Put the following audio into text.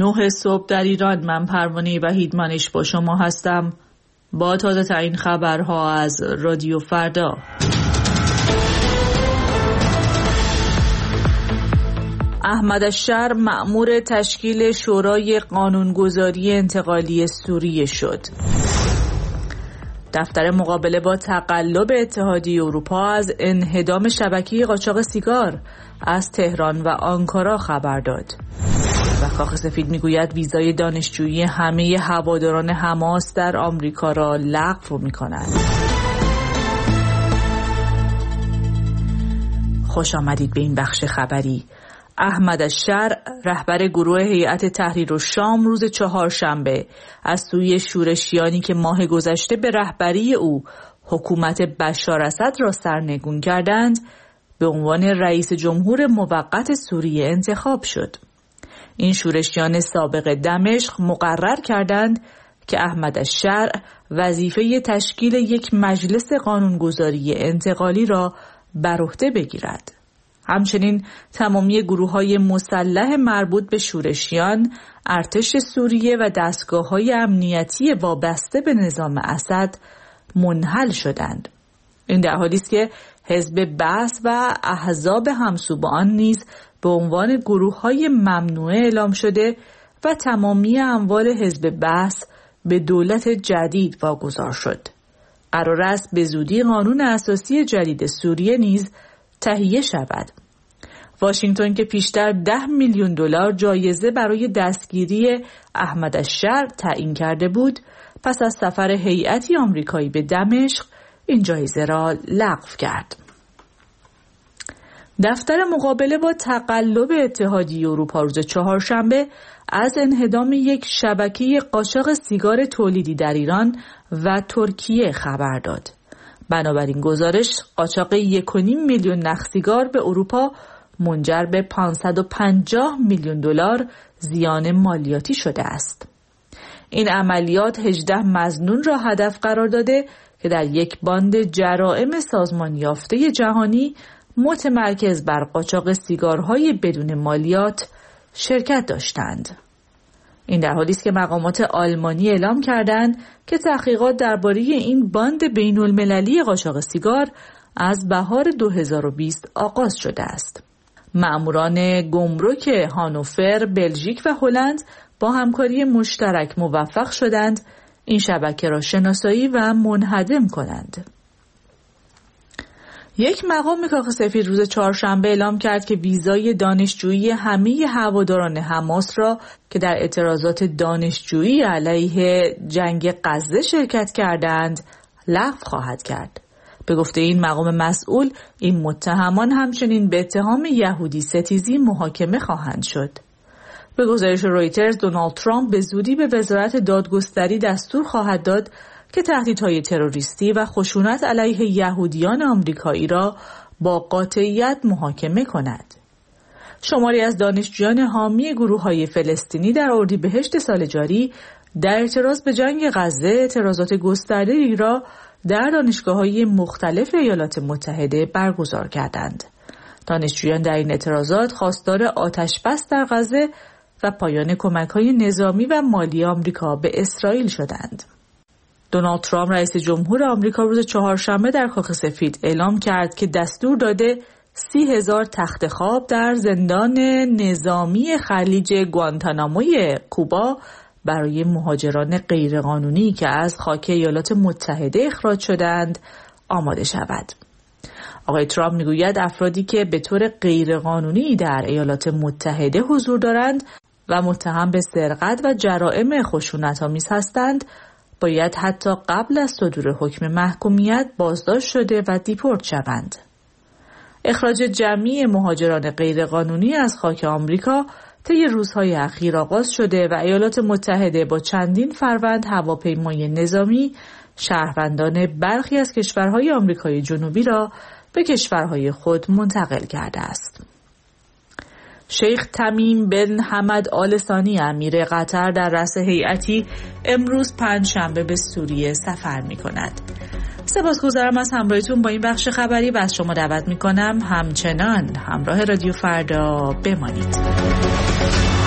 9 صبح در ایران. من پروانه وحیدمنش با شما هستم با تازه ترین خبرها از رادیو فردا. احمد الشر مأمور تشکیل شورای قانونگذاری انتقالی سوریه شد. دفتر مقابله با تقلب اتحادیه اروپا از انهدام شبکه قاچاق سیگار از تهران و آنکارا خبر داد. و کاخ سفید میگوید ویزای دانشجویی همه هواداران حماس در آمریکا را لغو می‌کند. خوش آمدید به این بخش خبری. احمد الشر رهبر گروه هیئت تحریر الشام روز چهارشنبه از سوی شورشیانی که ماه گذشته به رهبری او حکومت بشار اسد را سرنگون کردند به عنوان رئیس جمهور موقت سوریه انتخاب شد. این شورشیان سابق دمشق مقرر کردند که احمد الشر وظیفه تشکیل یک مجلس قانونگذاری انتقالی را بر عهده بگیرد. همچنین تمامی گروه‌های مسلح مربوط به شورشیان، ارتش سوریه و دستگاه‌های امنیتی وابسته به نظام اسد منحل شدند. این در حالی است که حزب بعث و احزاب همسو با آن نیز به عنوان گروه‌های ممنوعه اعلام شده و تمامی اموال حزب بعث به دولت جدید واگذار شد. قرار است به زودی قانون اساسی جدید سوریه نیز تهیه شود. واشنگتن که پیشتر 10 میلیون دلار جایزه برای دستگیری احمد الشر تعیین کرده بود، پس از سفر هیئتی آمریکایی به دمشق این جایزه را لغو کرد. دفتر مقابله با تقلب اتحادیه اروپا روز چهارشنبه از انهدام یک شبکه قاچاق سیگار تولیدی در ایران و ترکیه خبر داد. بنابراین گزارش قاچاق 1.5 میلیون نخ سیگار به اروپا منجر به 550 میلیون دلار زیان مالیاتی شده است. این عملیات 18 مظنون را هدف قرار داده که در یک باند جرائم سازمان یافته جهانی متمرکز بر قاچاق سیگارهای بدون مالیات شرکت داشتند. این در حالی است که مقامات آلمانی اعلام کردند که تحقیقات درباره این باند بین‌المللی قاچاق سیگار از بهار 2020 آغاز شده است. مأموران گمرک هانوفر، بلژیک و هلند با همکاری مشترک موفق شدند این شبکه را شناسایی و منهدم کنند. یک مقام کاخ سفید روز چهارشنبه اعلام کرد که ویزای دانشجویی همه هواداران حماس را که در اعتراضات دانشجویی علیه جنگ غزه شرکت کردند لغو خواهد کرد. به گفته این مقام مسئول، این متهمان همچنین به اتهام یهودی ستیزی محاکمه خواهند شد. به گزارش رویترز، دونالد ترامپ به زودی به وزارت دادگستری دستور خواهد داد که تهدیدهای تروریستی و خشونت علیه یهودیان آمریکایی را با قاطعیت محاکمه کند. شماری از دانشجویان حامی گروه‌های فلسطینی در اردیبهشت سال جاری در اعتراض به جنگ غزه اعتراضات گسترده‌ای را در دانشگاه‌های مختلف ایالات متحده برگزار کردند. دانشجویان در این اعتراضات خواستار آتش‌بس در غزه و پایان کمک‌های نظامی و مالی آمریکا به اسرائیل شدند. دونالد ترامپ رئیس جمهور آمریکا روز چهارشنبه در کاخ سفید اعلام کرد که دستور داده 30,000 تخت خواب در زندان نظامی خلیج گوانتاناموی کوبا برای مهاجران غیرقانونی که از خاک ایالات متحده اخراج شدند آماده شود. آقای ترامپ میگوید افرادی که به طور غیرقانونی در ایالات متحده حضور دارند و متهم به سرقت و جرائم خشونت‌آمیز هستند باید حتی قبل از صدور حکم محکومیت بازداشت شده و دیپورت شوند. اخراج جمعی مهاجران غیرقانونی از خاک آمریکا طی روزهای اخیر آغاز شده و ایالات متحده با چندین فروند هواپیمای نظامی شهروندان برخی از کشورهای آمریکای جنوبی را به کشورهای خود منتقل کرده است. شیخ تمیم بن حمد آل ثانی امیر قطر در رأس هیئتی امروز پنجشنبه به سوریه سفر می‌کند. سپاسگزارم از همراهیتون با این بخش خبری و از شما دعوت می‌کنم همچنان همراه رادیو فردا بمانید.